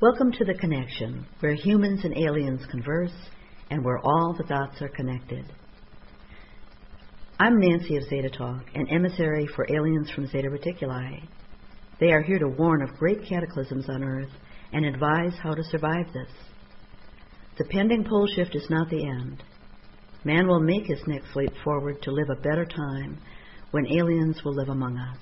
Welcome to The Connection, where humans and aliens converse and where all the dots are connected. I'm Nancy of Zeta Talk, an emissary for aliens from Zeta Reticuli. They are here to warn of great cataclysms on Earth and advise how to survive this. The pending pole shift is not the end. Man will make his next leap forward to live a better time when aliens will live among us.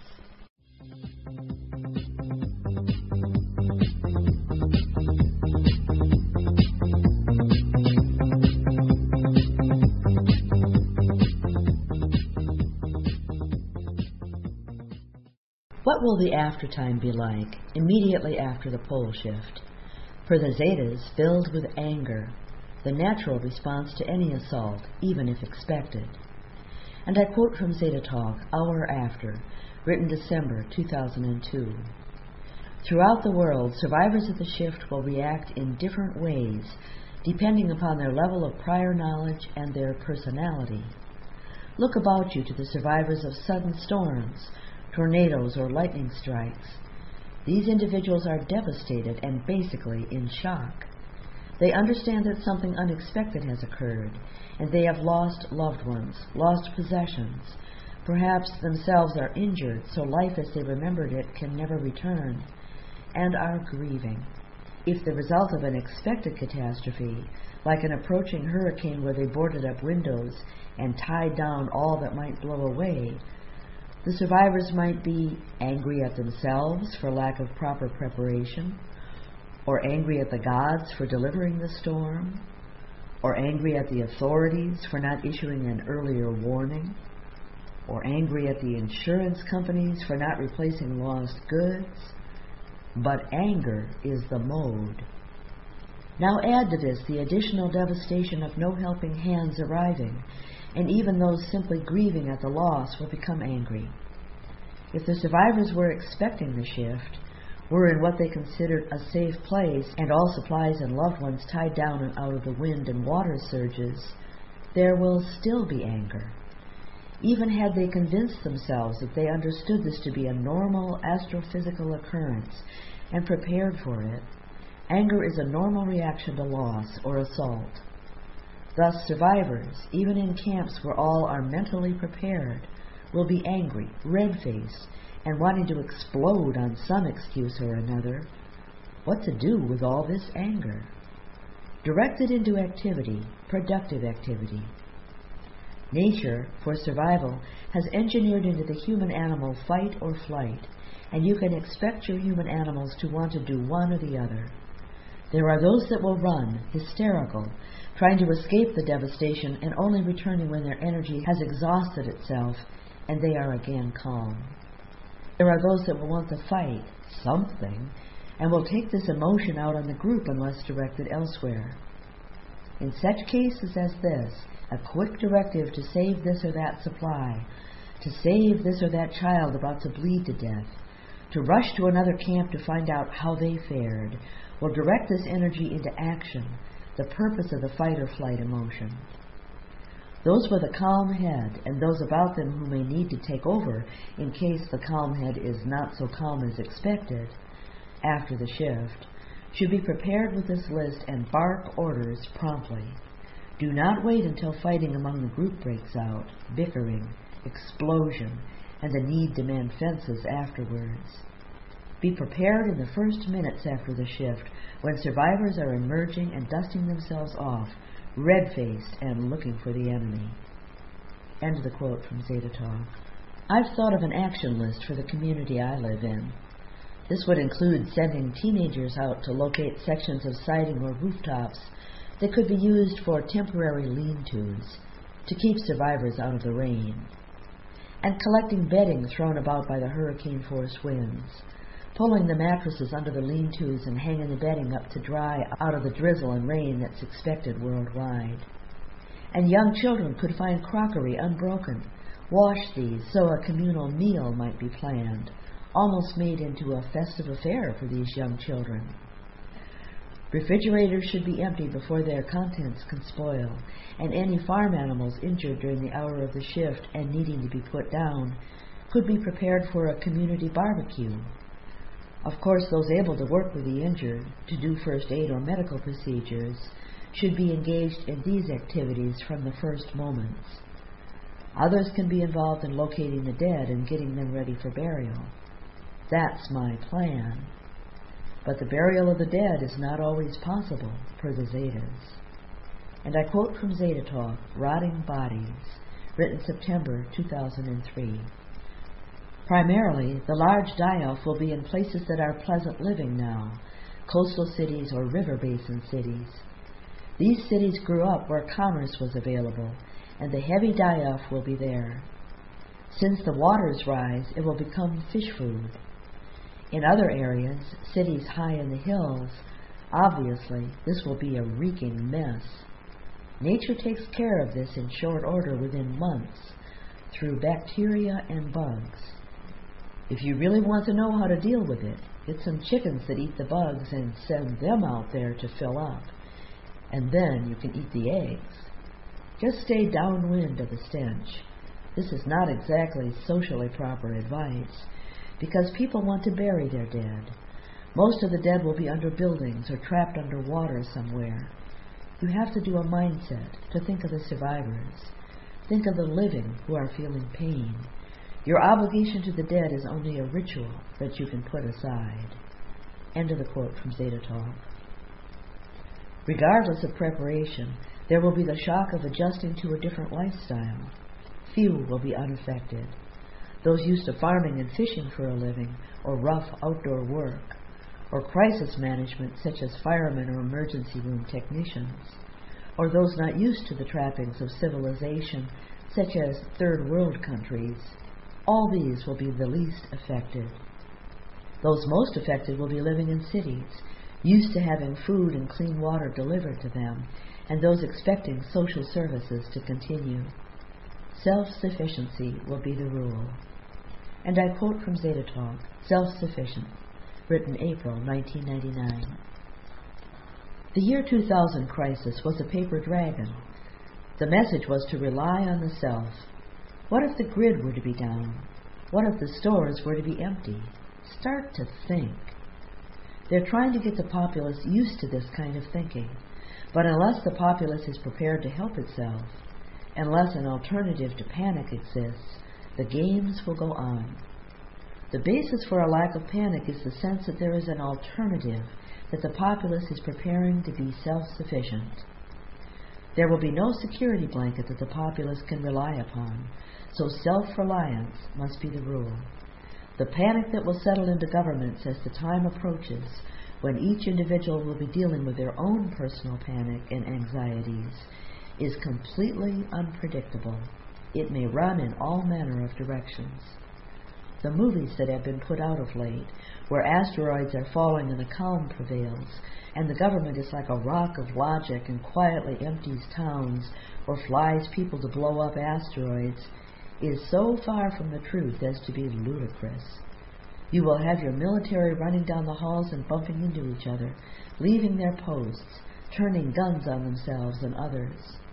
What will the aftertime be like immediately after the pole shift? For the Zetas, filled with anger, the natural response to any assault, even if expected. And I quote from Zeta Talk, Hour After, written December 2002. Throughout the world, survivors of the shift will react in different ways, depending upon their level of prior knowledge and their personality. Look about you to the survivors of sudden storms, tornadoes, or lightning strikes. These individuals are devastated and basically in shock. They understand that something unexpected has occurred, and they have lost loved ones, lost possessions. Perhaps themselves are injured, so life as they remembered it can never return, and are grieving. If the result of an expected catastrophe, like an approaching hurricane where they boarded up windows and tied down all that might blow away, the survivors might be angry at themselves for lack of proper preparation, or angry at the gods for delivering the storm, or angry at the authorities for not issuing an earlier warning, or angry at the insurance companies for not replacing lost goods. But anger is the mode. Now add to this the additional devastation of no helping hands arriving, and even those simply grieving at the loss will become angry. If the survivors were expecting the shift, were in what they considered a safe place, and all supplies and loved ones tied down and out of the wind and water surges, there will still be anger. Even had they convinced themselves that they understood this to be a normal astrophysical occurrence and prepared for it, anger is a normal reaction to loss or assault. Thus, survivors, even in camps where all are mentally prepared, will be angry, red-faced, and wanting to explode on some excuse or another. What to do with all this anger? Direct it into activity, productive activity. Nature, for survival, has engineered into the human-animal fight or flight, and you can expect your human animals to want to do one or the other. There are those that will run, hysterical, trying to escape the devastation and only returning when their energy has exhausted itself and they are again calm. There are those that will want to fight something and will take this emotion out on the group unless directed elsewhere. In such cases as this, a quick directive to save this or that supply, to save this or that child about to bleed to death, to rush to another camp to find out how they fared, will direct this energy into action, the purpose of the fight or flight emotion. Those with a calm head and those about them who may need to take over in case the calm head is not so calm as expected after the shift, should be prepared with this list and bark orders promptly. Do not wait until fighting among the group breaks out, bickering, explosion, and the need to mend fences afterwards. Be prepared in the first minutes after the shift, when survivors are emerging and dusting themselves off, red-faced and looking for the enemy. End of the quote from Zeta Talk. I've thought of an action list for the community I live in. This would include sending teenagers out to locate sections of siding or rooftops that could be used for temporary lean-tos to keep survivors out of the rain, and collecting bedding thrown about by the hurricane-force winds, pulling the mattresses under the lean-tos and hanging the bedding up to dry out of the drizzle and rain that's expected worldwide. And young children could find crockery unbroken, wash these so a communal meal might be planned, almost made into a festive affair for these young children. Refrigerators should be emptied before their contents can spoil, and any farm animals injured during the hour of the shift and needing to be put down could be prepared for a community barbecue. Of course, those able to work with the injured, to do first aid or medical procedures, should be engaged in these activities from the first moments. Others can be involved in locating the dead and getting them ready for burial. That's my plan. But the burial of the dead is not always possible, per the Zetas. And I quote from Zeta Talk, Rotting Bodies, written September 2003. Primarily, the large die-off will be in places that are pleasant living now, coastal cities or river basin cities. These cities grew up where commerce was available, and the heavy die-off will be there. Since the waters rise, it will become fish food. In other areas, cities high in the hills, obviously this will be a reeking mess. Nature takes care of this in short order within months, through bacteria and bugs. If you really want to know how to deal with it, get some chickens that eat the bugs and send them out there to fill up. And then you can eat the eggs. Just stay downwind of the stench. This is not exactly socially proper advice, because people want to bury their dead. Most of the dead will be under buildings or trapped under water somewhere. You have to do a mindset to think of the survivors. Think of the living who are feeling pain. Your obligation to the dead is only a ritual that you can put aside. End of the quote from Zeta Talk. Regardless of preparation, there will be the shock of adjusting to a different lifestyle. Few will be unaffected. Those used to farming and fishing for a living, or rough outdoor work, or crisis management such as firemen or emergency room technicians, or those not used to the trappings of civilization such as third world countries, all these will be the least affected. Those most affected will be living in cities, used to having food and clean water delivered to them, and those expecting social services to continue. Self-sufficiency will be the rule. And I quote from Zeta Talk, Self-Sufficient, written April 1999. The year 2000 crisis was a paper dragon. The message was to rely on the self. What if the grid were to be down? What if the stores were to be empty? Start to think. They're trying to get the populace used to this kind of thinking. But unless the populace is prepared to help itself, unless an alternative to panic exists, the games will go on. The basis for a lack of panic is the sense that there is an alternative, that the populace is preparing to be self-sufficient. There will be no security blanket that the populace can rely upon, so self-reliance must be the rule. The panic that will settle into governments as the time approaches, when each individual will be dealing with their own personal panic and anxieties, is completely unpredictable. It may run in all manner of directions. The movies that have been put out of late, where asteroids are falling and a calm prevails, and the government is like a rock of logic and quietly empties towns or flies people to blow up asteroids, is so far from the truth as to be ludicrous. You will have your military running down the halls and bumping into each other, leaving their posts, turning guns on themselves and others.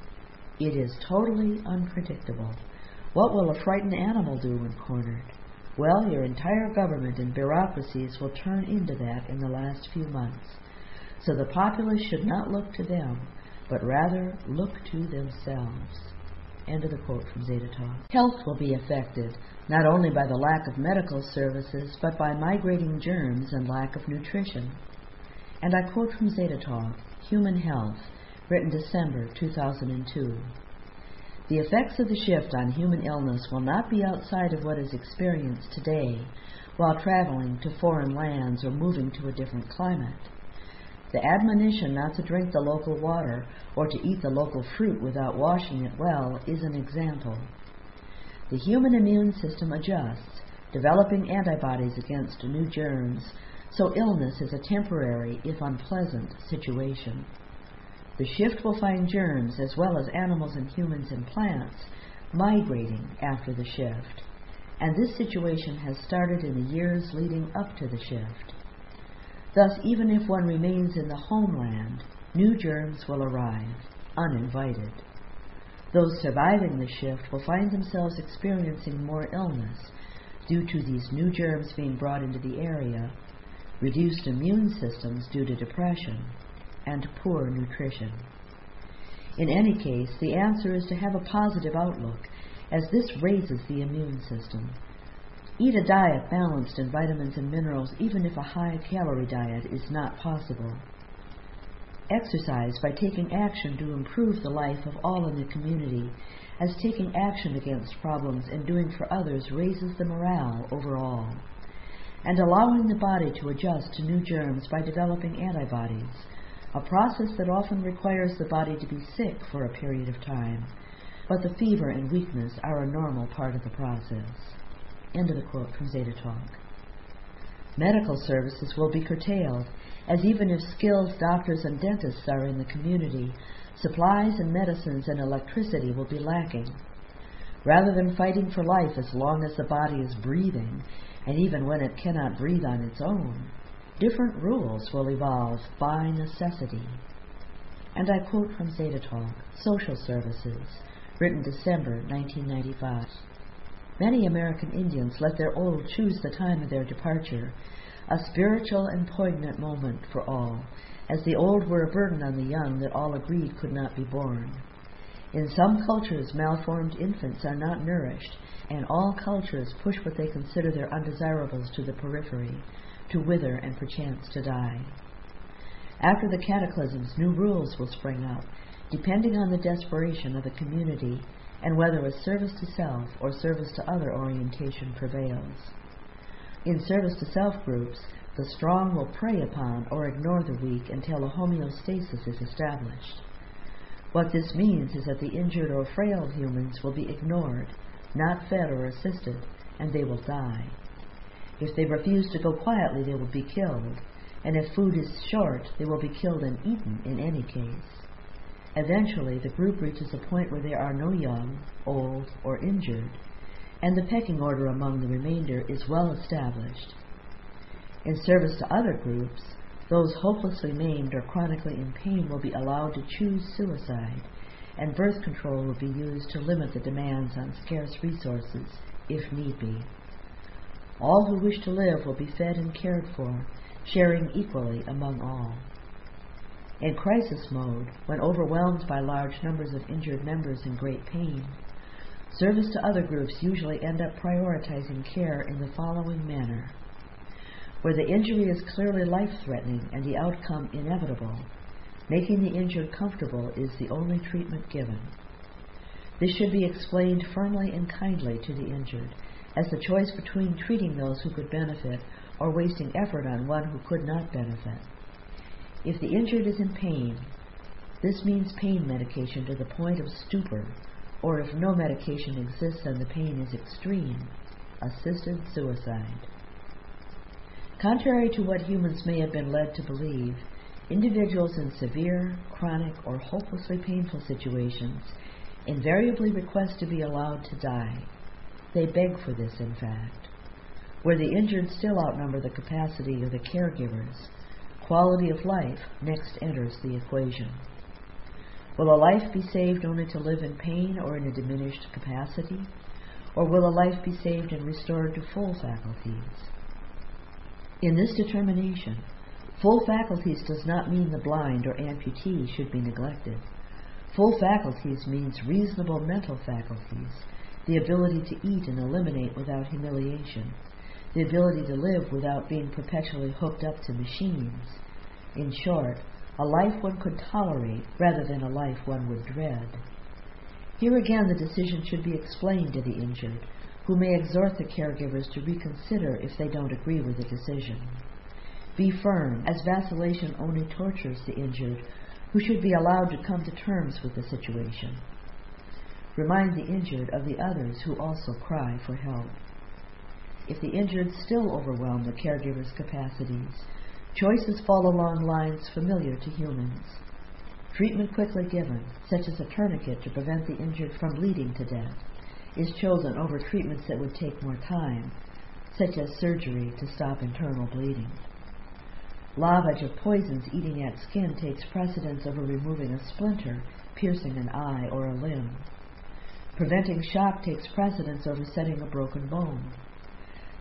It is totally unpredictable. What will a frightened animal do when cornered? Well, your entire government and bureaucracies will turn into that in the last few months. So the populace should not look to them, but rather look to themselves. End of the quote from Zeta Talk. Health will be affected, not only by the lack of medical services, but by migrating germs and lack of nutrition. And I quote from Zeta Talk, Human Health, written December 2002. The effects of the shift on human illness will not be outside of what is experienced today while traveling to foreign lands or moving to a different climate. The admonition not to drink the local water or to eat the local fruit without washing it well is an example. The human immune system adjusts, developing antibodies against new germs, so illness is a temporary, if unpleasant, situation. The shift will find germs, as well as animals and humans and plants, migrating after the shift, and this situation has started in the years leading up to the shift. Thus, even if one remains in the homeland, new germs will arrive, uninvited. Those surviving the shift will find themselves experiencing more illness due to these new germs being brought into the area, reduced immune systems due to depression, and poor nutrition. In any case, the answer is to have a positive outlook, as this raises the immune system. Eat a diet balanced in vitamins and minerals, even if a high-calorie diet is not possible. Exercise by taking action to improve the life of all in the community, as taking action against problems and doing for others raises the morale overall. And allowing the body to adjust to new germs by developing antibodies, a process that often requires the body to be sick for a period of time, but the fever and weakness are a normal part of the process. End of the quote from Zeta Talk. Medical services will be curtailed, as even if skilled doctors and dentists are in the community, supplies and medicines and electricity will be lacking. Rather than fighting for life as long as the body is breathing, and even when it cannot breathe on its own, different rules will evolve by necessity. And I quote from Zeta Talk, Social Services, written December 1995. Many American Indians let their old choose the time of their departure, a spiritual and poignant moment for all, as the old were a burden on the young that all agreed could not be born. In some cultures, malformed infants are not nourished, and all cultures push what they consider their undesirables to the periphery, to wither and perchance to die. After the cataclysms, new rules will spring up, depending on the desperation of the community and whether a service to self or service to other orientation prevails. In service to self groups, the strong will prey upon or ignore the weak until a homeostasis is established. What this means is that the injured or frail humans will be ignored, not fed or assisted, and they will die. If they refuse to go quietly, they will be killed, and if food is short, they will be killed and eaten in any case. Eventually, the group reaches a point where there are no young, old, or injured, and the pecking order among the remainder is well established. In service to other groups, those hopelessly maimed or chronically in pain will be allowed to choose suicide, and birth control will be used to limit the demands on scarce resources, if need be. All who wish to live will be fed and cared for, sharing equally among all. In crisis mode, when overwhelmed by large numbers of injured members in great pain, service to other groups usually end up prioritizing care in the following manner. Where the injury is clearly life-threatening and the outcome inevitable, making the injured comfortable is the only treatment given. This should be explained firmly and kindly to the injured, as the choice between treating those who could benefit or wasting effort on one who could not benefit. If the injured is in pain, this means pain medication to the point of stupor, or if no medication exists and the pain is extreme, assisted suicide. Contrary to what humans may have been led to believe, individuals in severe, chronic, or hopelessly painful situations invariably request to be allowed to die. They beg for this, in fact. Where the injured still outnumber the capacity of the caregivers, quality of life next enters the equation. Will a life be saved only to live in pain or in a diminished capacity? Or will a life be saved and restored to full faculties? In this determination, full faculties does not mean the blind or amputee should be neglected. Full faculties means reasonable mental faculties, the ability to eat and eliminate without humiliation, the ability to live without being perpetually hooked up to machines. In short, a life one could tolerate rather than a life one would dread. Here again the decision should be explained to the injured, who may exhort the caregivers to reconsider if they don't agree with the decision. Be firm, as vacillation only tortures the injured, who should be allowed to come to terms with the situation. Remind the injured of the others who also cry for help. If the injured still overwhelm the caregiver's capacities, choices fall along lines familiar to humans. Treatment quickly given, such as a tourniquet to prevent the injured from bleeding to death, is chosen over treatments that would take more time, such as surgery to stop internal bleeding. Lavage of poisons eating at skin takes precedence over removing a splinter, piercing an eye or a limb. Preventing shock takes precedence over setting a broken bone.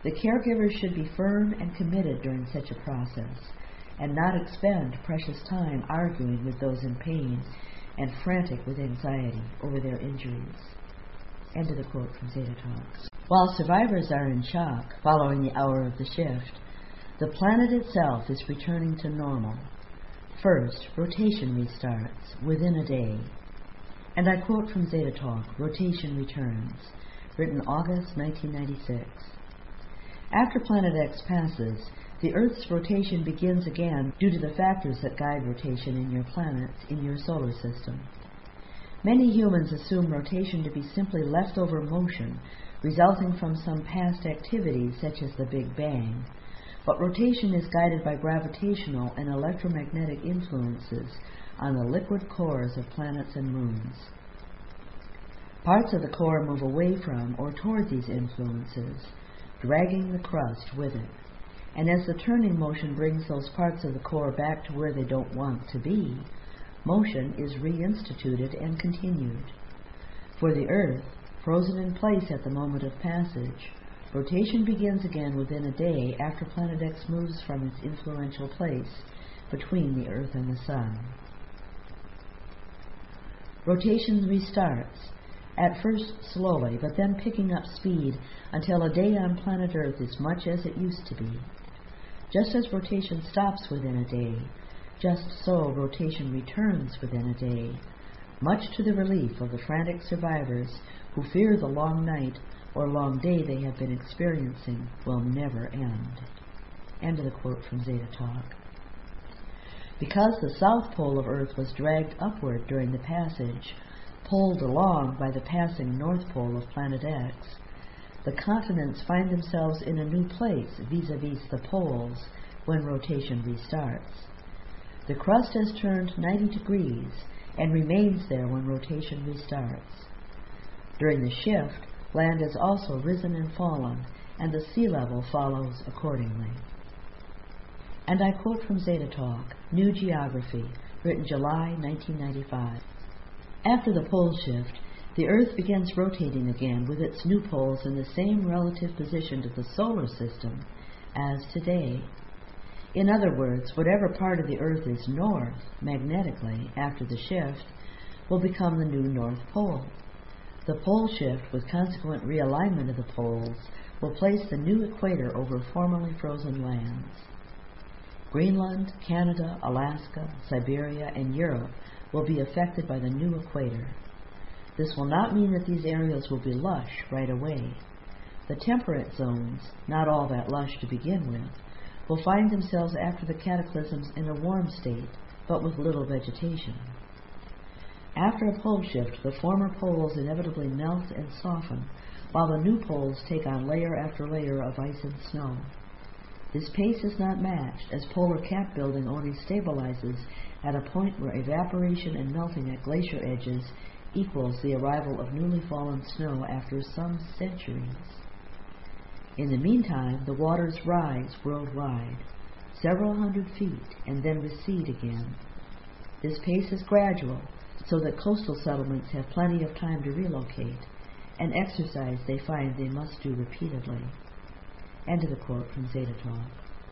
The caregivers should be firm and committed during such a process, and not expend precious time arguing with those in pain and frantic with anxiety over their injuries. End of the quote from Zeta Talks. While survivors are in shock following the hour of the shift, the planet itself is returning to normal. First, rotation restarts within a day. And I quote from Zeta Talk, Rotation Returns, written August 1996. After Planet X passes, the Earth's rotation begins again due to the factors that guide rotation in your planets in your solar system. Many humans assume rotation to be simply leftover motion resulting from some past activities such as the Big Bang, but rotation is guided by gravitational and electromagnetic influences on the liquid cores of planets and moons. Parts of the core move away from or toward these influences, dragging the crust with it. And as the turning motion brings those parts of the core back to where they don't want to be, motion is reinstituted and continued. For the Earth, frozen in place at the moment of passage, rotation begins again within a day after Planet X moves from its influential place between the Earth and the Sun. Rotation restarts, at first slowly, but then picking up speed until a day on planet Earth is much as it used to be. Just as rotation stops within a day, just so rotation returns within a day, much to the relief of the frantic survivors who fear the long night or long day they have been experiencing will never end. End of the quote from Zeta Talk. Because the south pole of Earth was dragged upward during the passage, pulled along by the passing north pole of Planet X, the continents find themselves in a new place vis-a-vis the poles when rotation restarts. The crust has turned 90 degrees and remains there when rotation restarts. During the shift, land has also risen and fallen, and the sea level follows accordingly. And I quote from Zeta Talk, New Geography, written July 1995. After the pole shift, the Earth begins rotating again with its new poles in the same relative position to the solar system as today. In other words, whatever part of the Earth is north, magnetically, after the shift, will become the new North Pole. The pole shift, with consequent realignment of the poles, will place the new equator over formerly frozen lands. Greenland, Canada, Alaska, Siberia, and Europe will be affected by the new equator. This will not mean that these areas will be lush right away. The temperate zones, not all that lush to begin with, will find themselves after the cataclysms in a warm state, but with little vegetation. After a pole shift, the former poles inevitably melt and soften, while the new poles take on layer after layer of ice and snow. This pace is not matched, as polar cap building only stabilizes at a point where evaporation and melting at glacier edges equals the arrival of newly fallen snow after some centuries. In the meantime, the waters rise worldwide, several hundred feet, and then recede again. This pace is gradual, so that coastal settlements have plenty of time to relocate, an exercise they find they must do repeatedly. End of the quote from Zeta Talk.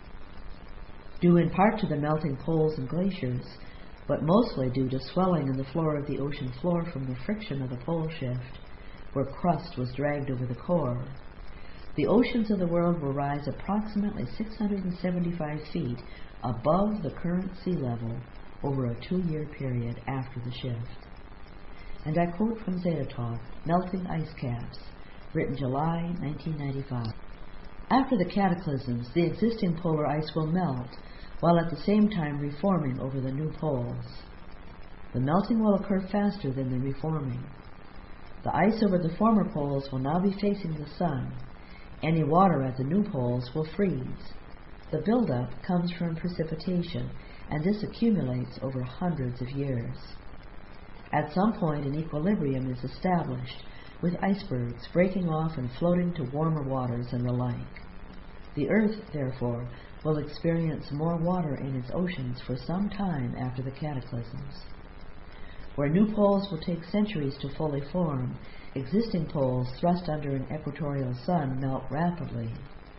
Due in part to the melting poles and glaciers, but mostly due to swelling in the floor of the ocean floor from the friction of the pole shift, where crust was dragged over the core, the oceans of the world will rise approximately 675 feet above the current sea level over a 2-year period after the shift. And I quote from Zeta Talk, Melting Ice Caps, written July 1995. After the cataclysms, the existing polar ice will melt, while at the same time reforming over the new poles. The melting will occur faster than the reforming. The ice over the former poles will now be facing the sun. Any water at the new poles will freeze. The buildup comes from precipitation, and this accumulates over hundreds of years. At some point, an equilibrium is established, with icebergs breaking off and floating to warmer waters and the like. The Earth, therefore, will experience more water in its oceans for some time after the cataclysms. Where new poles will take centuries to fully form, existing poles thrust under an equatorial sun melt rapidly.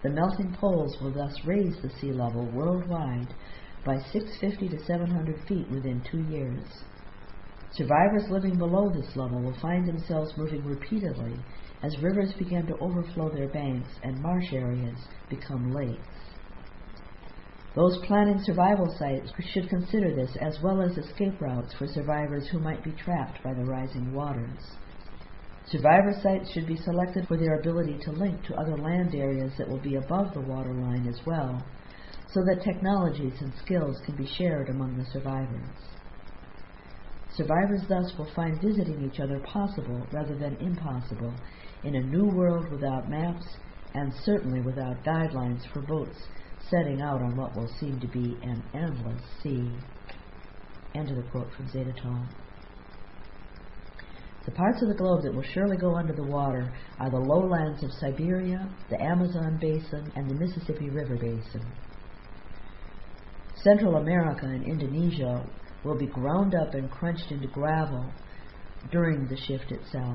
The melting poles will thus raise the sea level worldwide by 650 to 700 feet within 2 years. Survivors living below this level will find themselves moving repeatedly as rivers begin to overflow their banks and marsh areas become lakes. Those planning survival sites should consider this, as well as escape routes for survivors who might be trapped by the rising waters. Survivor sites should be selected for their ability to link to other land areas that will be above the waterline as well, so that technologies and skills can be shared among the survivors. Survivors thus will find visiting each other possible rather than impossible in a new world without maps and certainly without guidelines for boats setting out on what will seem to be an endless sea. End of the quote from Zeta Talk. The parts of the globe that will surely go under the water are the lowlands of Siberia, the Amazon basin, and the Mississippi River basin. Central America and Indonesia will be ground up and crunched into gravel during the shift itself.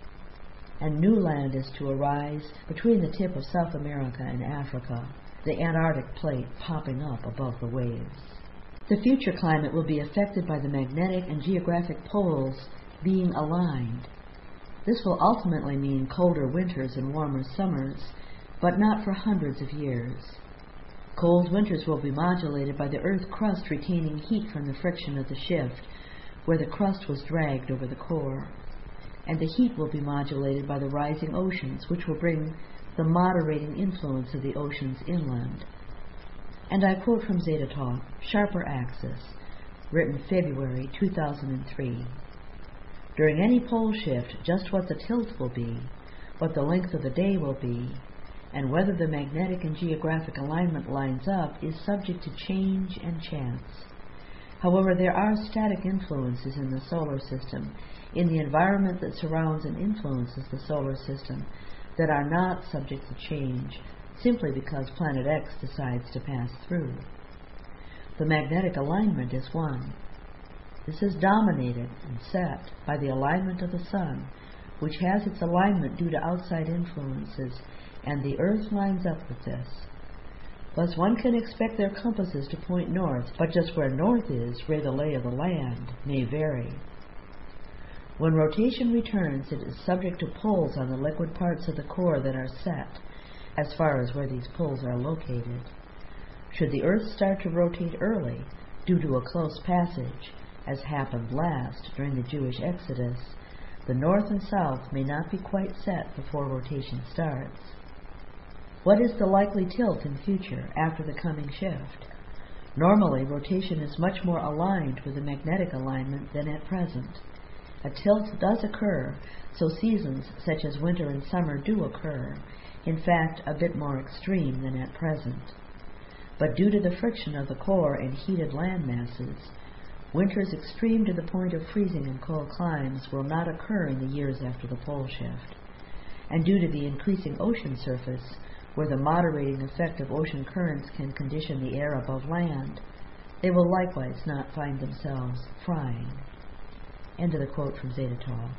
And new land is to arise between the tip of South America and Africa, the Antarctic plate popping up above the waves. The future climate will be affected by the magnetic and geographic poles being aligned. This will ultimately mean colder winters and warmer summers, but not for hundreds of years. Cold winters will be modulated by the Earth crust retaining heat from the friction of the shift, where the crust was dragged over the core. And the heat will be modulated by the rising oceans, which will bring the moderating influence of the oceans inland. And I quote from Zeta Talk, Sharper Axis, written February 2003. During any pole shift, just what the tilt will be, what the length of the day will be, and whether the magnetic and geographic alignment lines up is subject to change and chance. However, there are static influences in the solar system, in the environment that surrounds and influences the solar system, that are not subject to change, simply because Planet X decides to pass through. The magnetic alignment is one. This is dominated and set by the alignment of the Sun, which has its alignment due to outside influences, and the Earth lines up with this. Thus one can expect their compasses to point north, but just where north is, where the lay of the land may vary. When rotation returns, it is subject to pulls on the liquid parts of the core that are set, as far as where these pulls are located. Should the Earth start to rotate early, due to a close passage, as happened last during the Jewish Exodus, the north and south may not be quite set before rotation starts. What is the likely tilt in future after the coming shift? Normally, rotation is much more aligned with the magnetic alignment than at present. A tilt does occur, so seasons such as winter and summer do occur, in fact a bit more extreme than at present. But due to the friction of the core and heated land masses, winters extreme to the point of freezing in cold climes will not occur in the years after the pole shift. And due to the increasing ocean surface, where the moderating effect of ocean currents can condition the air above land, they will likewise not find themselves frying. End of the quote from Zeta Talk.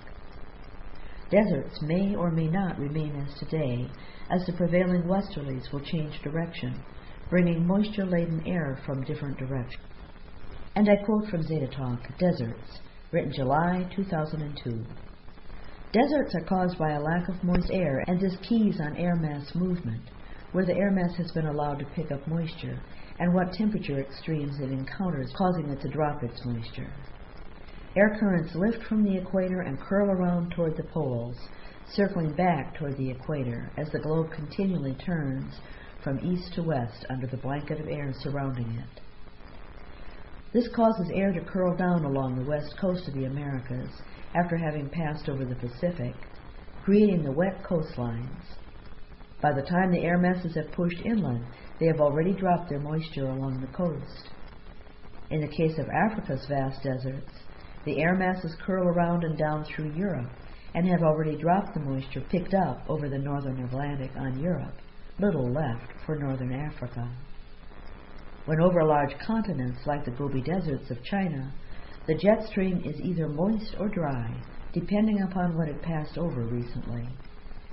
Deserts may or may not remain as today, as the prevailing westerlies will change direction, bringing moisture-laden air from different directions. And I quote from Zeta Talk, Deserts, written July 2002. Deserts are caused by a lack of moist air, and this keys on air mass movement, where the air mass has been allowed to pick up moisture, and what temperature extremes it encounters, causing it to drop its moisture. Air currents lift from the equator and curl around toward the poles, circling back toward the equator as the globe continually turns from east to west under the blanket of air surrounding it. This causes air to curl down along the west coast of the Americas after having passed over the Pacific, creating the wet coastlines. By the time the air masses have pushed inland, they have already dropped their moisture along the coast. In the case of Africa's vast deserts, the air masses curl around and down through Europe and have already dropped the moisture picked up over the northern Atlantic on Europe, little left for northern Africa. When over large continents like the Gobi Deserts of China, the jet stream is either moist or dry, depending upon what it passed over recently.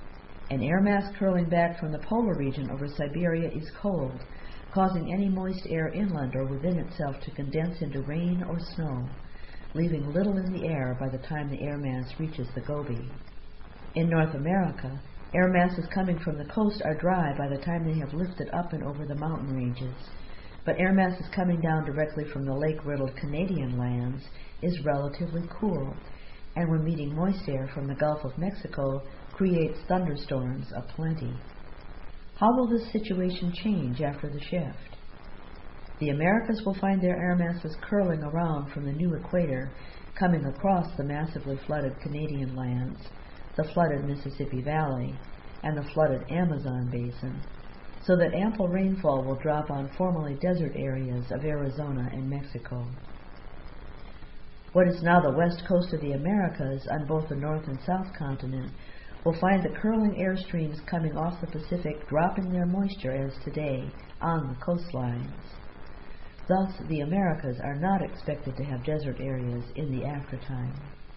An air mass curling back from the polar region over Siberia is cold, causing any moist air inland or within itself to condense into rain or snow, leaving little in the air by the time the air mass reaches the Gobi. In North America, air masses coming from the coast are dry by the time they have lifted up and over the mountain ranges, but air masses coming down directly from the lake-riddled Canadian lands is relatively cool, and when meeting moist air from the Gulf of Mexico, creates thunderstorms aplenty. How will this situation change after the shift? The Americas will find their air masses curling around from the new equator, coming across the massively flooded Canadian lands, the flooded Mississippi Valley, and the flooded Amazon basin, so that ample rainfall will drop on formerly desert areas of Arizona and Mexico. What is now the west coast of the Americas on both the north and south continent will find the curling air streams coming off the Pacific dropping their moisture as today on the coastlines. Thus, the Americas are not expected to have desert areas in the aftertime.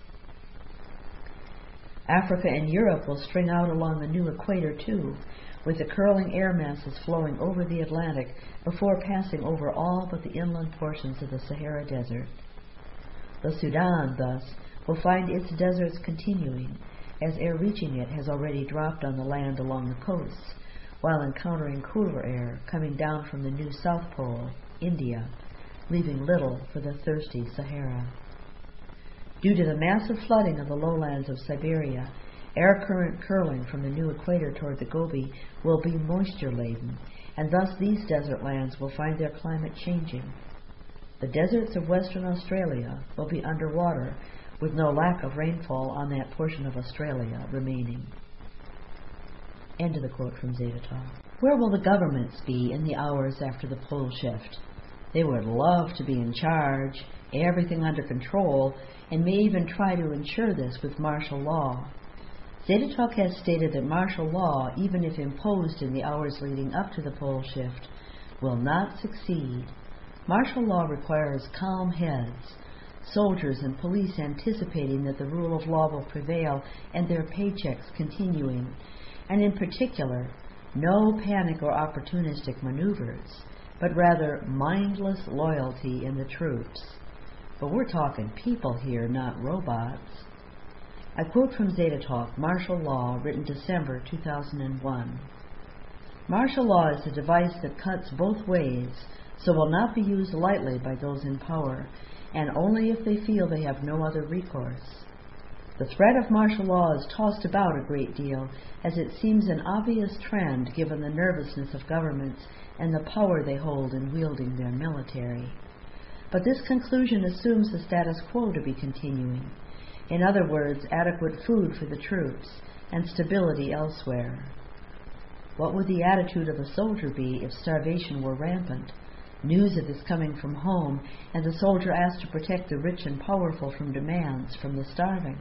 Africa and Europe will string out along the new equator too, with the curling air masses flowing over the Atlantic before passing over all but the inland portions of the Sahara Desert. The Sudan, thus, will find its deserts continuing, as air reaching it has already dropped on the land along the coasts, while encountering cooler air coming down from the new South Pole, India, leaving little for the thirsty Sahara. Due to the massive flooding of the lowlands of Siberia, air current curling from the new equator toward the Gobi will be moisture-laden, and thus these desert lands will find their climate changing. The deserts of Western Australia will be underwater, with no lack of rainfall on that portion of Australia remaining. End of the quote from Zeta Talk. Where will the governments be in the hours after the pole shift? They would love to be in charge, everything under control, and may even try to ensure this with martial law. Zeta Talk has stated that martial law, even if imposed in the hours leading up to the pole shift, will not succeed. Martial law requires calm heads, soldiers and police anticipating that the rule of law will prevail and their paychecks continuing, and in particular, no panic or opportunistic maneuvers, but rather mindless loyalty in the troops. But we're talking people here, not robots. I quote from Zeta Talk, Martial Law, written December 2001. Martial law is a device that cuts both ways, so will not be used lightly by those in power, and only if they feel they have no other recourse. The threat of martial law is tossed about a great deal, as it seems an obvious trend given the nervousness of governments and the power they hold in wielding their military. But this conclusion assumes the status quo to be continuing. In other words, adequate food for the troops and stability elsewhere. What would the attitude of a soldier be if starvation were rampant, news of this coming from home, and the soldier asked to protect the rich and powerful from demands from the starving?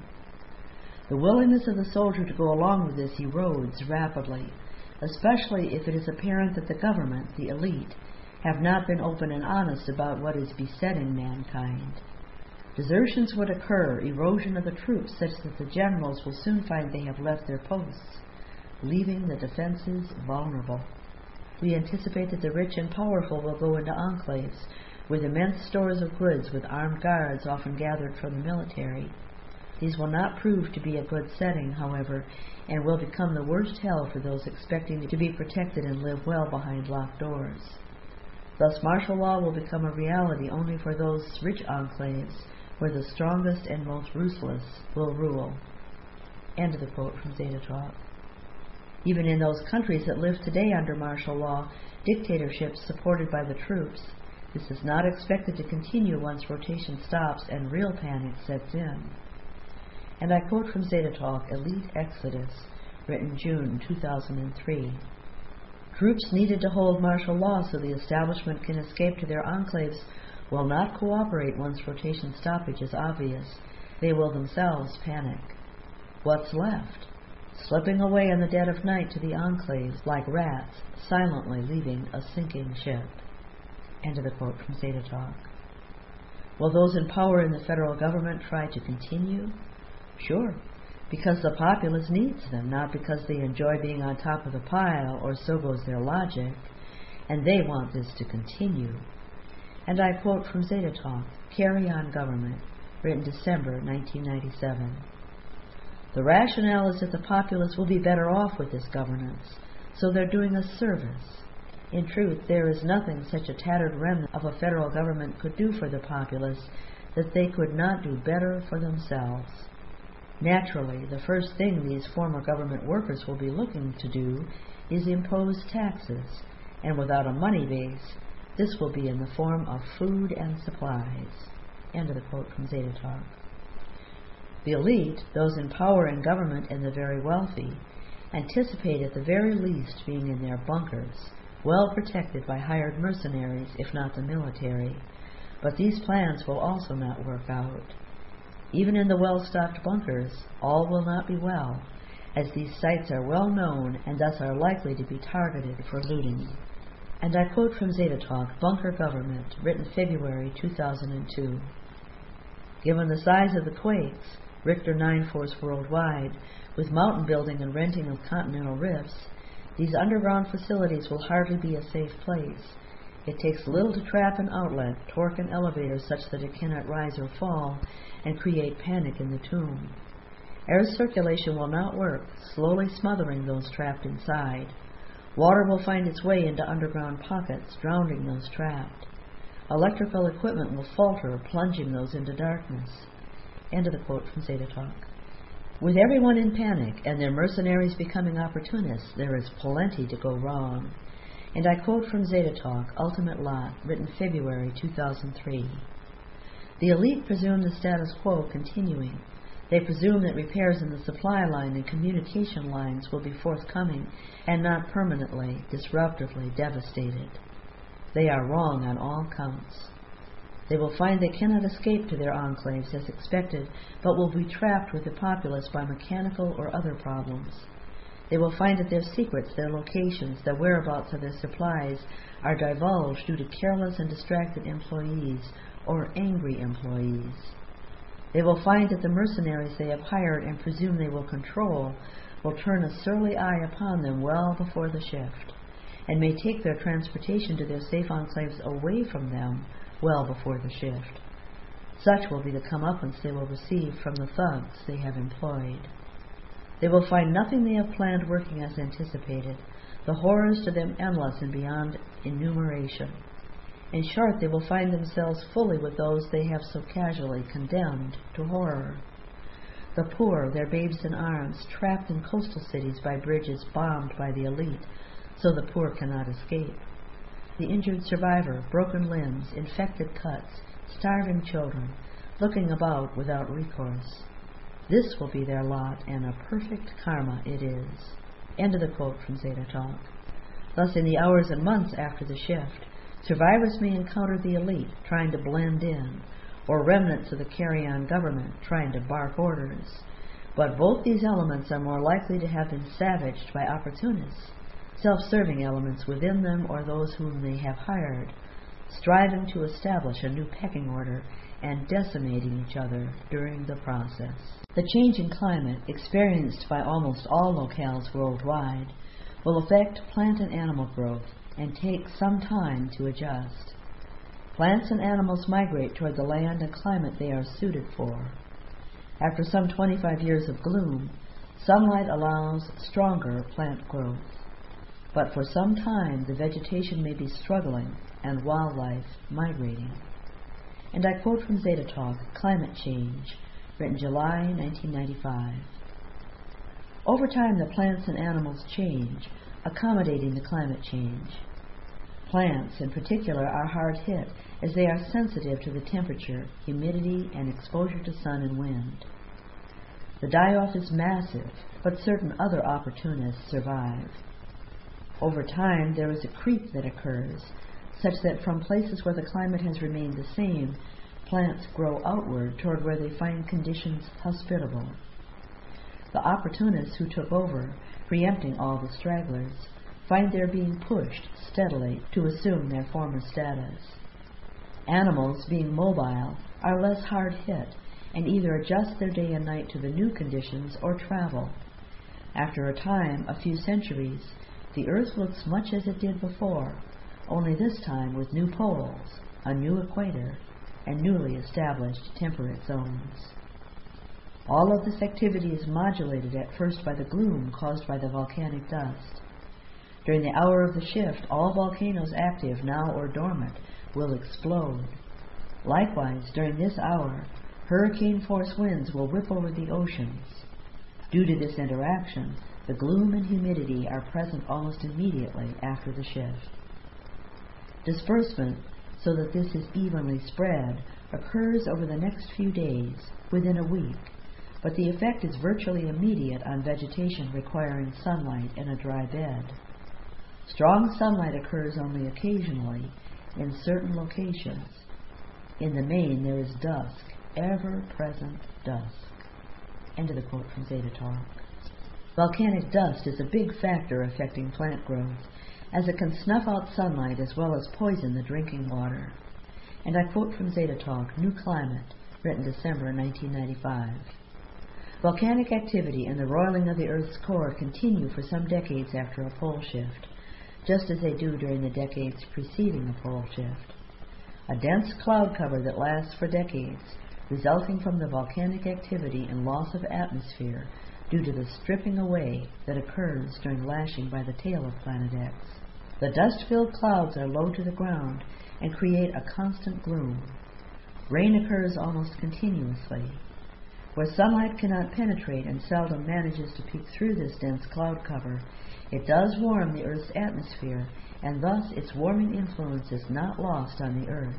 The willingness of the soldier to go along with this erodes rapidly, especially if it is apparent that the government, the elite, have not been open and honest about what is besetting mankind. Desertions would occur, erosion of the troops, such that the generals will soon find they have left their posts, leaving the defenses vulnerable. We anticipate that the rich and powerful will go into enclaves with immense stores of goods, with armed guards often gathered from the military. These will not prove to be a good setting, however, and will become the worst hell for those expecting to be protected and live well behind locked doors. Thus, martial law will become a reality only for those rich enclaves where the strongest and most ruthless will rule. End of the quote from Zeta Talk. Even in those countries that live today under martial law, dictatorships supported by the troops, this is not expected to continue once rotation stops and real panic sets in. And I quote from Zeta Talk, Elite Exodus, written June 2003. Troops needed to hold martial law so the establishment can escape to their enclaves will not cooperate once rotation stoppage is obvious. They will themselves panic. What's left? Slipping away in the dead of night to the enclaves like rats, silently leaving a sinking ship. End of the quote from Zeta Talk. Will those in power in the federal government try to continue? Sure. because the populace needs them, not because they enjoy being on top of the pile, or so goes their logic, and they want this to continue. And I quote from Zeta Talk, Carry On Government, written December 1997. The rationale is that the populace will be better off with this governance, so they're doing a service. In truth, there is nothing such a tattered remnant of a federal government could do for the populace that they could not do better for themselves. Naturally, the first thing these former government workers will be looking to do is impose taxes, and without a money base, this will be in the form of food and supplies. End of the quote from Zeta Talk. The elite, those in power and government and the very wealthy, anticipate at the very least being in their bunkers, well protected by hired mercenaries, if not the military. But these plans will also not work out. Even in the well-stocked bunkers, all will not be well, as these sites are well known and thus are likely to be targeted for looting. And I quote from Zeta Talk, Bunker Government, written February 2002. Given the size of the quakes, Richter 9 force worldwide, with mountain building and renting of continental rifts, these underground facilities will hardly be a safe place. It takes little to trap an outlet, torque an elevator such that it cannot rise or fall, and create panic in the tomb. Air circulation will not work, slowly smothering those trapped inside. Water will find its way into underground pockets, drowning those trapped. Electrical equipment will falter, plunging those into darkness. End of the quote from Zeta Talk. With everyone in panic and their mercenaries becoming opportunists, there is plenty to go wrong. And I quote from Zeta Talk, Ultimate Lot, written February 2003. The elite presume the status quo continuing. They presume that repairs in the supply line and communication lines will be forthcoming and not permanently, disruptively devastated. They are wrong on all counts. They will find they cannot escape to their enclaves as expected, but will be trapped with the populace by mechanical or other problems. They will find that their secrets, their locations, the whereabouts of their supplies are divulged due to careless and distracted employees or angry employees. They will find that the mercenaries they have hired and presume they will control will turn a surly eye upon them well before the shift, and may take their transportation to their safe enclaves away from them well before the shift. Such will be the comeuppance they will receive from the thugs they have employed. They will find nothing they have planned working as anticipated, the horrors to them endless and beyond enumeration. In short, they will find themselves fully with those they have so casually condemned to horror. The poor, their babes in arms, trapped in coastal cities by bridges bombed by the elite, so the poor cannot escape. The injured survivor, broken limbs, infected cuts, starving children, looking about without recourse. This will be their lot, and a perfect karma it is. End of the quote from Zeta Talk. Thus, in the hours and months after the shift, survivors may encounter the elite trying to blend in, or remnants of the carry-on government trying to bark orders. But both these elements are more likely to have been savaged by opportunists, self-serving elements within them or those whom they have hired, striving to establish a new pecking order and decimating each other during the process. The changing climate experienced by almost all locales worldwide will affect plant and animal growth and take some time to adjust. Plants and animals migrate toward the land and climate they are suited for. After some 25 years of gloom, sunlight allows stronger plant growth. But for some time the vegetation may be struggling and wildlife migrating. And I quote from Zeta Talk, Climate Change, written July 1995. Over time the plants and animals change, accommodating the climate change. Plants, in particular, are hard hit as they are sensitive to the temperature, humidity, and exposure to sun and wind. The die-off is massive, but certain other opportunists survive. Over time, there is a creep that occurs, such that from places where the climate has remained the same, plants grow outward toward where they find conditions hospitable. The opportunists who took over, preempting all the stragglers, find they're being pushed steadily to assume their former status. Animals, being mobile, are less hard hit, and either adjust their day and night to the new conditions or travel. After a time, a few centuries, the Earth looks much as it did before, only this time with new poles, a new equator, and newly established temperate zones. All of this activity is modulated at first by the gloom caused by the volcanic dust. During the hour of the shift, all volcanoes active now or dormant will explode. Likewise, during this hour, hurricane-force winds will whip over the oceans. Due to this interaction, the gloom and humidity are present almost immediately after the shift. Disbursement, so that this is evenly spread, occurs over the next few days, within a week, but the effect is virtually immediate on vegetation requiring sunlight in a dry bed. Strong sunlight occurs only occasionally in certain locations. In the main, there is dusk, ever-present dusk. End of the quote from Zeta Talk. Volcanic dust is a big factor affecting plant growth, as it can snuff out sunlight as well as poison the drinking water. And I quote from Zeta Talk, New Climate, written December 1995. Volcanic activity and the roiling of the Earth's core continue for some decades after a pole shift, just as they do during the decades preceding a pole shift. A dense cloud cover that lasts for decades, resulting from the volcanic activity and loss of atmosphere due to the stripping away that occurs during lashing by the tail of Planet X. The dust-filled clouds are low to the ground and create a constant gloom. Rain occurs almost continuously. Where sunlight cannot penetrate and seldom manages to peek through this dense cloud cover, it does warm the Earth's atmosphere, and thus its warming influence is not lost on the Earth.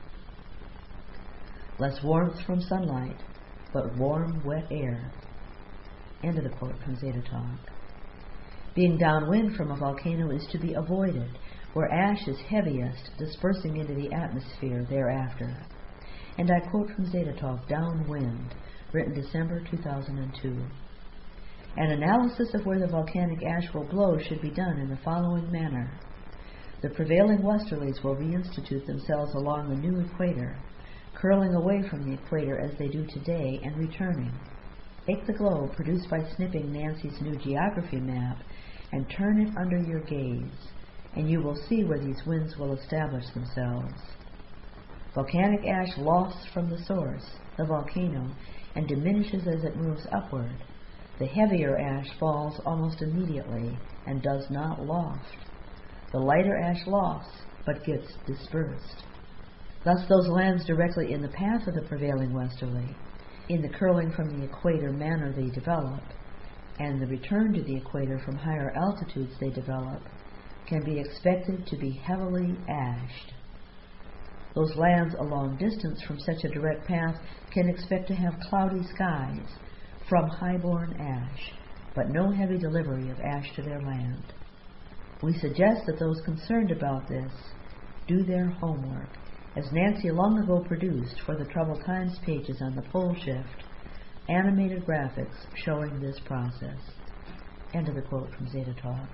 Less warmth from sunlight, but warm, wet air. End of the quote from Zeta Talk. Being downwind from a volcano is to be avoided, where ash is heaviest, dispersing into the atmosphere thereafter. And I quote from Zeta Talk, Downwind, written December 2002. An analysis of where the volcanic ash will blow should be done in the following manner. The prevailing westerlies will reinstitute themselves along the new equator, curling away from the equator as they do today and returning. Take the globe produced by snipping Nancy's new geography map and turn it under your gaze, and you will see where these winds will establish themselves. Volcanic ash lofts from the source, the volcano, and diminishes as it moves upward. The heavier ash falls almost immediately and does not loft. The lighter ash lofts, but gets dispersed. Thus those lands directly in the path of the prevailing westerly, in the curling from the equator manner they develop, and the return to the equator from higher altitudes they develop, can be expected to be heavily ashed. Those lands a long distance from such a direct path can expect to have cloudy skies from high-borne ash, but no heavy delivery of ash to their land. We suggest that those concerned about this do their homework, as Nancy long ago produced for the Troubled Times pages on the pole shift, animated graphics showing this process. End of the quote from Zeta Talk.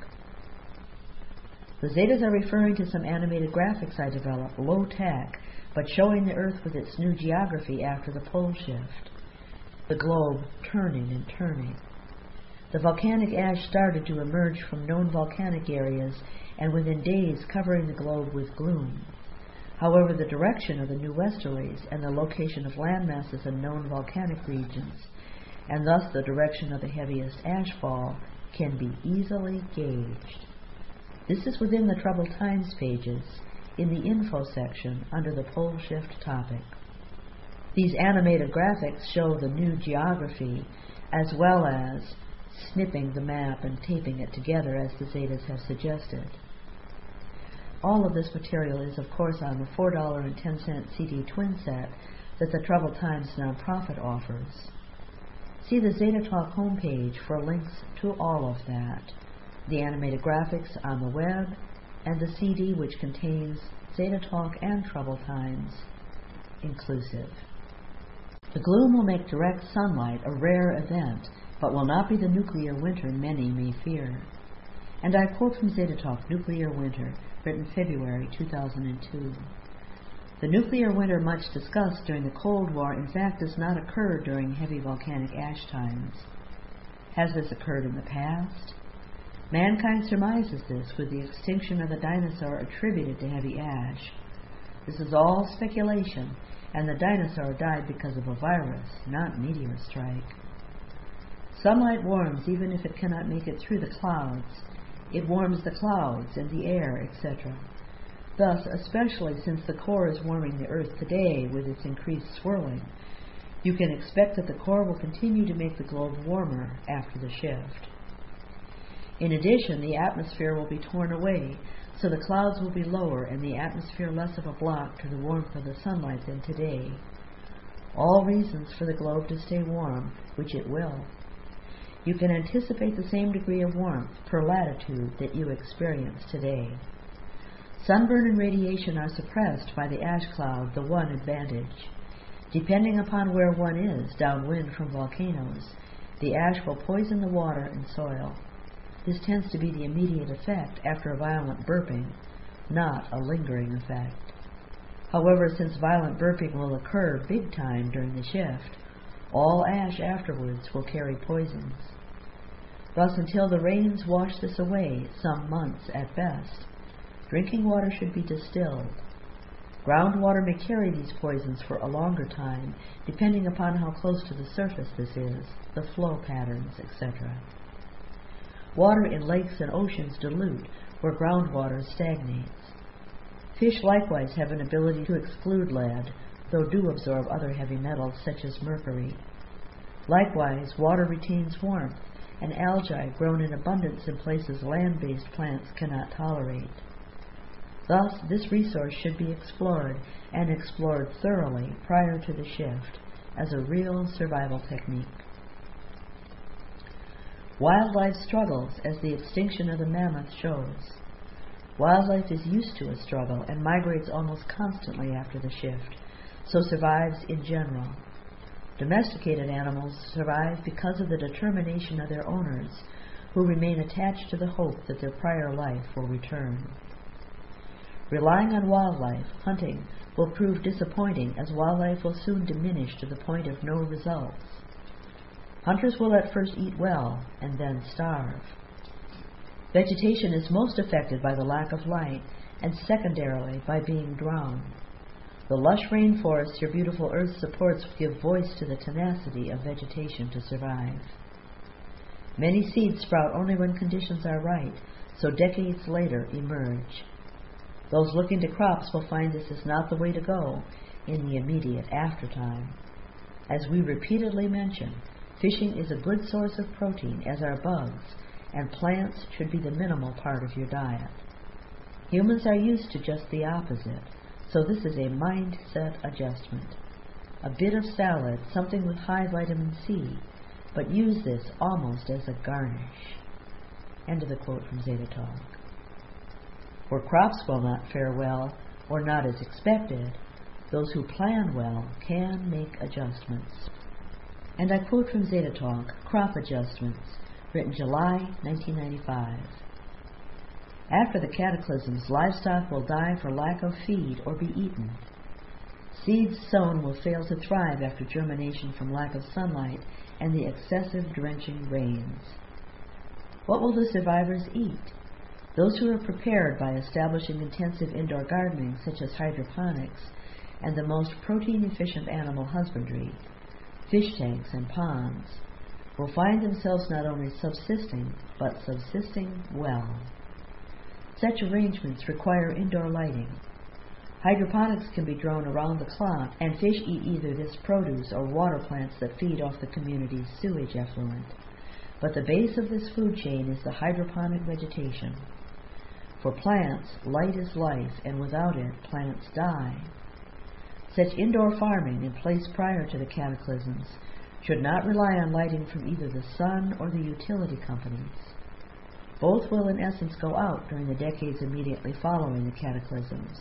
The Zetas are referring to some animated graphics I developed, low-tech, but showing the Earth with its new geography after the pole shift. The globe turning and turning. The volcanic ash started to emerge from known volcanic areas and within days covering the globe with gloom. However, the direction of the new westerlies and the location of landmasses in known volcanic regions, and thus the direction of the heaviest ashfall, can be easily gauged. This is within the Troubled Times pages, in the info section under the pole shift topic. These animated graphics show the new geography, as well as snipping the map and taping it together as the Zetas have suggested. All of this material is, of course, on the $4.10 CD twin set that the Troubled Times nonprofit offers. See the Zeta Talk homepage for links to all of that, the animated graphics on the web, and the CD which contains Zeta Talk and Troubled Times inclusive. The gloom will make direct sunlight a rare event, but will not be the nuclear winter many may fear. And I quote from Zeta Talk, Nuclear Winter, written February 2002. The nuclear winter much discussed during the Cold War in fact does not occur during heavy volcanic ash times. Has this occurred in the past? Mankind surmises this with the extinction of the dinosaur attributed to heavy ash. This is all speculation, and the dinosaur died because of a virus, not meteor strike. Sunlight warms even if it cannot make it through the clouds. It warms the clouds and the air, etc. Thus, especially since the core is warming the Earth today with its increased swirling, you can expect that the core will continue to make the globe warmer after the shift. In addition, the atmosphere will be torn away, so the clouds will be lower and the atmosphere less of a block to the warmth of the sunlight than today. All reasons for the globe to stay warm, which it will. You can anticipate the same degree of warmth per latitude that you experience today. Sunburn and radiation are suppressed by the ash cloud, the one advantage. Depending upon where one is downwind from volcanoes, the ash will poison the water and soil. This tends to be the immediate effect after a violent burping, not a lingering effect. However, since violent burping will occur big time during the shift, all ash afterwards will carry poisons. Thus, until the rains wash this away, some months at best, drinking water should be distilled. Groundwater may carry these poisons for a longer time, depending upon how close to the surface this is, the flow patterns, etc. Water in lakes and oceans dilute where groundwater stagnates. Fish likewise have an ability to exclude lead, though do absorb other heavy metals such as mercury. Likewise, water retains warmth, and algae grown in abundance in places land-based plants cannot tolerate. Thus, this resource should be explored, and explored thoroughly prior to the shift, as a real survival technique. Wildlife struggles as the extinction of the mammoth shows. Wildlife is used to a struggle and migrates almost constantly after the shift, so survives in general. Domesticated animals survive because of the determination of their owners, who remain attached to the hope that their prior life will return. Relying on wildlife, hunting, will prove disappointing as wildlife will soon diminish to the point of no results. Hunters will at first eat well and then starve. Vegetation is most affected by the lack of light and secondarily by being drowned. The lush rainforests your beautiful earth supports give voice to the tenacity of vegetation to survive. Many seeds sprout only when conditions are right, so decades later emerge. Those looking to crops will find this is not the way to go in the immediate aftertime. As we repeatedly mention, fishing is a good source of protein, as are bugs, and plants should be the minimal part of your diet. Humans are used to just the opposite, so this is a mindset adjustment. A bit of salad, something with high vitamin C, but use this almost as a garnish. End of the quote from Zeta Talk. Where crops will not fare well, or not as expected, those who plan well can make adjustments. And I quote from Zeta Talk, Crop Adjustments, written July 1995. After the cataclysms, livestock will die for lack of feed or be eaten. Seeds sown will fail to thrive after germination from lack of sunlight and the excessive drenching rains. What will the survivors eat? Those who are prepared by establishing intensive indoor gardening, such as hydroponics, and the most protein-efficient animal husbandry, fish tanks and ponds, will find themselves not only subsisting, but subsisting well. Such arrangements require indoor lighting. Hydroponics can be grown around the clock, and fish eat either this produce or water plants that feed off the community's sewage effluent. But the base of this food chain is the hydroponic vegetation. For plants, light is life, and without it, plants die. Such indoor farming, in place prior to the cataclysms, should not rely on lighting from either the sun or the utility companies. Both will in essence go out during the decades immediately following the cataclysms.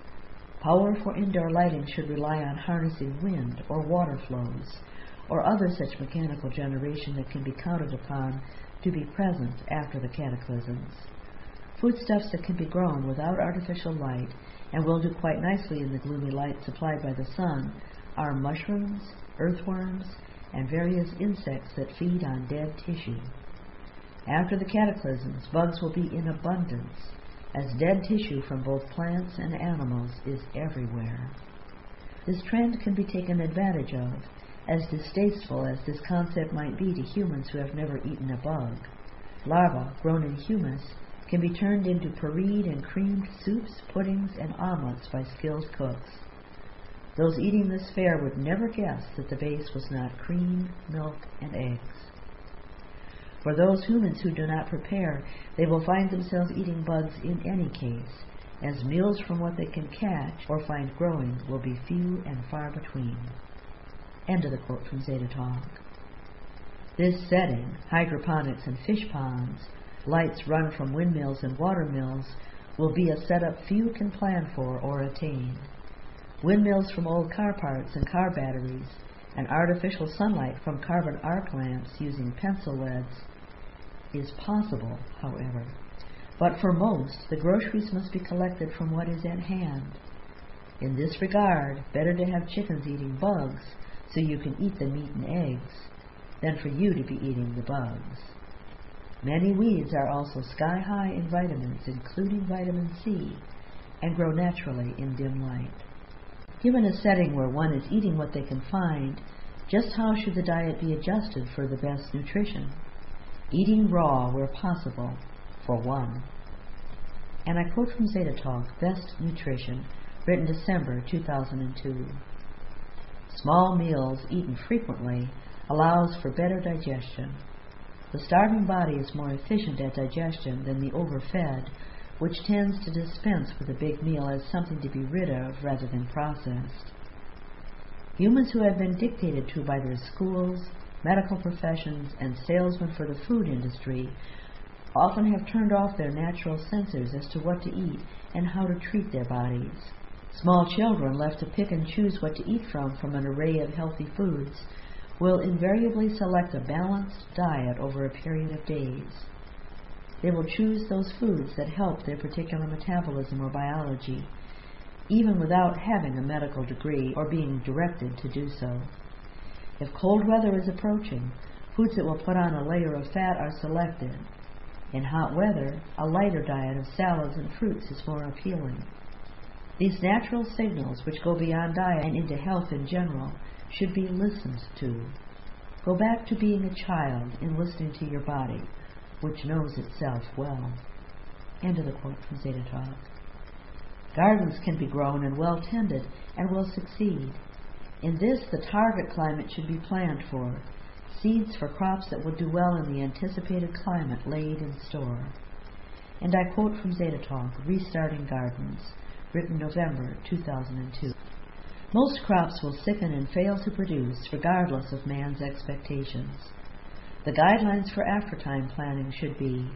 Power for indoor lighting should rely on harnessing wind or water flows, or other such mechanical generation that can be counted upon to be present after the cataclysms. Foodstuffs that can be grown without artificial light and will do quite nicely in the gloomy light supplied by the sun are mushrooms, earthworms, and various insects that feed on dead tissue. After the cataclysms, bugs will be in abundance, as dead tissue from both plants and animals is everywhere. This trend can be taken advantage of, as distasteful as this concept might be to humans who have never eaten a bug. Larvae grown in humus can be turned into pureed and creamed soups, puddings, and omelets by skilled cooks. Those eating this fare would never guess that the base was not cream, milk, and eggs. For those humans who do not prepare, they will find themselves eating bugs in any case, as meals from what they can catch or find growing will be few and far between. End of the quote from Zeta Talk. This setting, hydroponics and fish ponds, lights run from windmills and watermills, will be a setup few can plan for or attain. Windmills from old car parts and car batteries, and artificial sunlight from carbon arc lamps using pencil leads is possible, however. But for most, the groceries must be collected from what is at hand. In this regard, better to have chickens eating bugs so you can eat the meat and eggs than for you to be eating the bugs. Many weeds are also sky-high in vitamins, including vitamin C, and grow naturally in dim light. Given a setting where one is eating what they can find, just how should the diet be adjusted for the best nutrition? Eating raw where possible, for one. And I quote from Zeta Talk, Best Nutrition, written December 2002. Small meals eaten frequently allows for better digestion. The starving body is more efficient at digestion than the overfed, which tends to dispense with a big meal as something to be rid of rather than processed. Humans who have been dictated to by their schools, medical professions, and salesmen for the food industry often have turned off their natural sensors as to what to eat and how to treat their bodies. Small children left to pick and choose what to eat from an array of healthy foods will invariably select a balanced diet over a period of days. They will choose those foods that help their particular metabolism or biology, even without having a medical degree or being directed to do so. If cold weather is approaching, foods that will put on a layer of fat are selected. In hot weather, a lighter diet of salads and fruits is more appealing. These natural signals, which go beyond diet and into health in general, should be listened to. Go back to being a child in listening to your body, which knows itself well. End of the quote from Zeta Talk. Gardens can be grown and well tended and will succeed. In this, the target climate should be planned for, seeds for crops that will do well in the anticipated climate laid in store. And I quote from Zeta Talk, Restarting Gardens, written November 2002. Most crops will sicken and fail to produce regardless of man's expectations. The guidelines for after-time planning should be: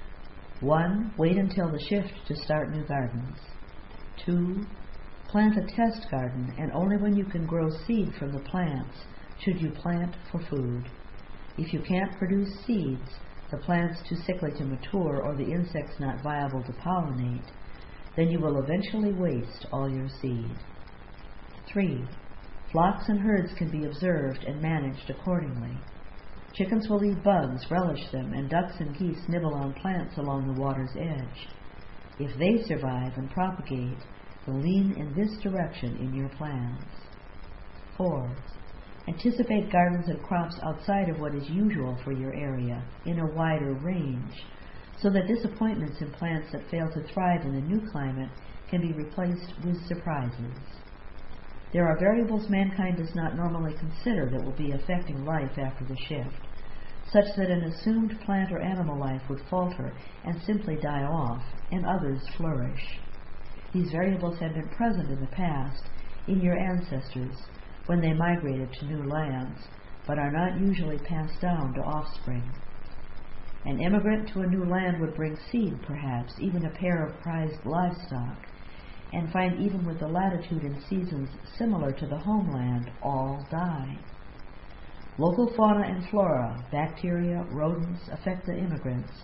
1. Wait until the shift to start new gardens. 2. Plant a test garden, and only when you can grow seed from the plants should you plant for food. If you can't produce seeds, the plants too sickly to mature, or the insects not viable to pollinate, then you will eventually waste all your seed. 3. Flocks and herds can be observed and managed accordingly. Chickens will eat bugs, relish them, and ducks and geese nibble on plants along the water's edge. If they survive and propagate, lean in this direction in your plans. 4. Anticipate gardens and crops outside of what is usual for your area, in a wider range, so that disappointments in plants that fail to thrive in the new climate can be replaced with surprises. There are variables mankind does not normally consider that will be affecting life after the shift, such that an assumed plant or animal life would falter and simply die off, and others flourish. These variables have been present in the past, in your ancestors, when they migrated to new lands, but are not usually passed down to offspring. An immigrant to a new land would bring seed, perhaps, even a pair of prized livestock, and find even with the latitude and seasons similar to the homeland, all die. Local fauna and flora, bacteria, rodents, affect the immigrants,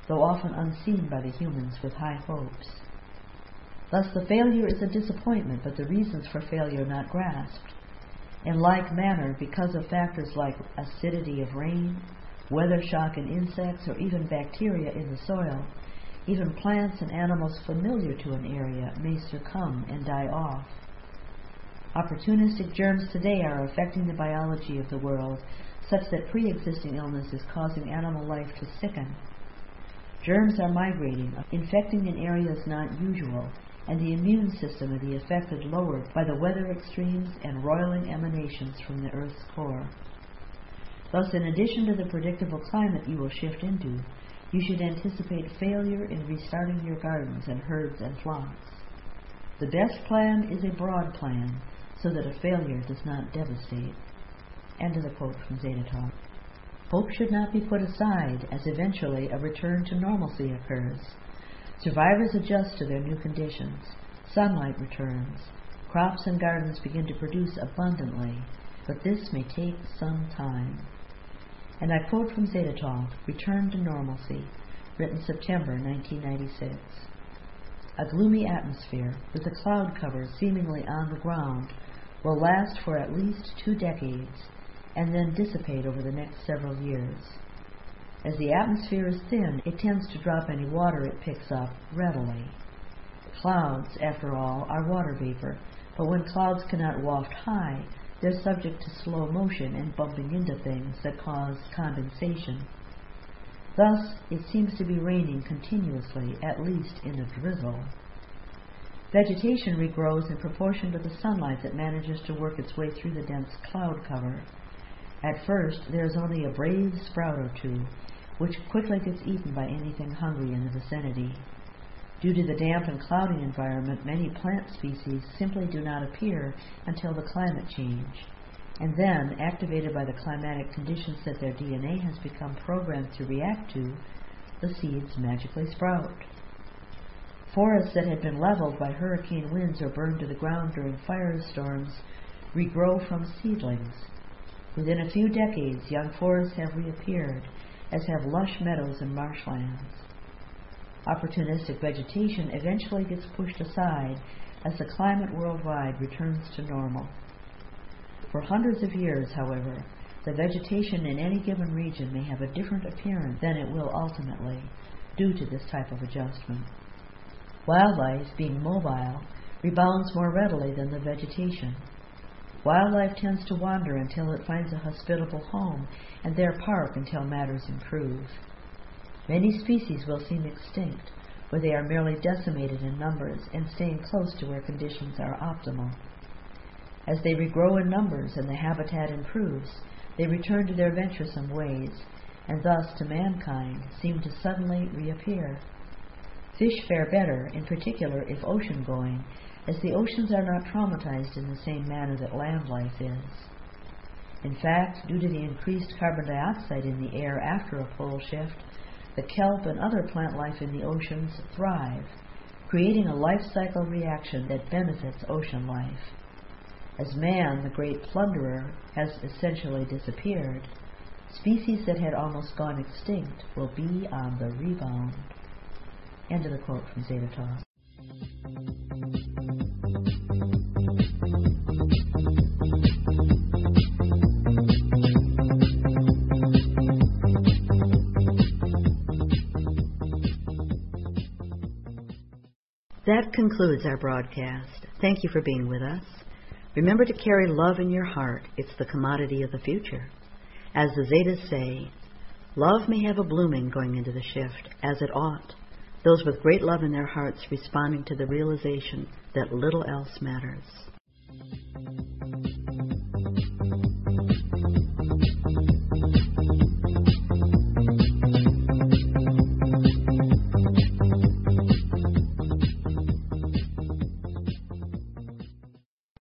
though often unseen by the humans with high hopes. Thus the failure is a disappointment, but the reasons for failure not grasped. In like manner, because of factors like acidity of rain, weather shock in insects, or even bacteria in the soil, even plants and animals familiar to an area may succumb and die off. Opportunistic germs today are affecting the biology of the world, such that pre-existing illness is causing animal life to sicken. Germs are migrating, infecting in areas not usual, and the immune system of the affected lowered by the weather extremes and roiling emanations from the Earth's core. Thus, in addition to the predictable climate you will shift into, you should anticipate failure in restarting your gardens and herds and flocks. The best plan is a broad plan, so that a failure does not devastate. End of the quote from Zeta Talk. Hope should not be put aside, as eventually a return to normalcy occurs. Survivors adjust to their new conditions. Sunlight returns. Crops and gardens begin to produce abundantly, but this may take some time. And I quote from Zeta Talk, Return to Normalcy, written September 1996. A gloomy atmosphere, with a cloud cover seemingly on the ground, will last for at least 2 decades, and then dissipate over the next several years. As the atmosphere is thin, it tends to drop any water it picks up readily. Clouds, after all, are water vapor, but when clouds cannot waft high, they're subject to slow motion and bumping into things that cause condensation. Thus, it seems to be raining continuously, at least in a drizzle. Vegetation regrows in proportion to the sunlight that manages to work its way through the dense cloud cover. At first, there is only a brave sprout or two, which quickly gets eaten by anything hungry in the vicinity. Due to the damp and cloudy environment, many plant species simply do not appear until the climate change, and then, activated by the climatic conditions that their DNA has become programmed to react to, the seeds magically sprout. Forests that had been leveled by hurricane winds or burned to the ground during firestorms regrow from seedlings. Within a few decades, young forests have reappeared, as have lush meadows and marshlands. Opportunistic vegetation eventually gets pushed aside as the climate worldwide returns to normal. For hundreds of years, however, the vegetation in any given region may have a different appearance than it will ultimately, due to this type of adjustment. Wildlife, being mobile, rebounds more readily than the vegetation. Wildlife tends to wander until it finds a hospitable home, and there park until matters improve. Many species will seem extinct, where they are merely decimated in numbers and staying close to where conditions are optimal. As they regrow in numbers and the habitat improves, they return to their venturesome ways, and thus to mankind seem to suddenly reappear. Fish fare better, in particular if ocean-going, as the oceans are not traumatized in the same manner that land life is. In fact, due to the increased carbon dioxide in the air after a pole shift, the kelp and other plant life in the oceans thrive, creating a life cycle reaction that benefits ocean life. As man, the great plunderer, has essentially disappeared, species that had almost gone extinct will be on the rebound. End of the quote from Zeta Talk. That concludes our broadcast. Thank you for being with us. Remember to carry love in your heart. It's the commodity of the future. As the Zetas say, love may have a blooming going into the shift, as it ought. Those with great love in their hearts responding to the realization that little else matters.